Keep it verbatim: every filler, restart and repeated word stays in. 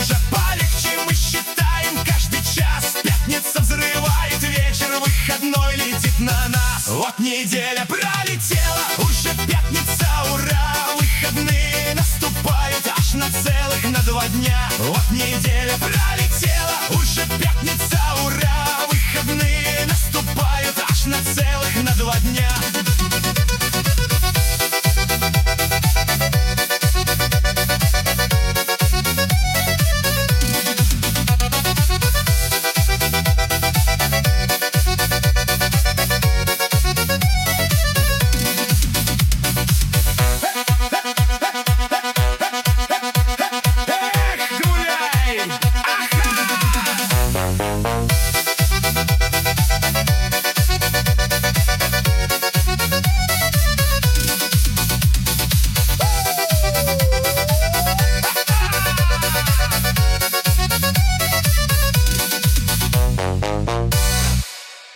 уже полегче, мы считаем каждый час. Пятница взрывает вечер, выходной летит на нас. Вот неделя пролетела, уже пятница, ура! Выходные наступают аж на целых на два дня. Вот неделя пролетела, уже пятница, ура! Выходные наступают аж на целых на два дня.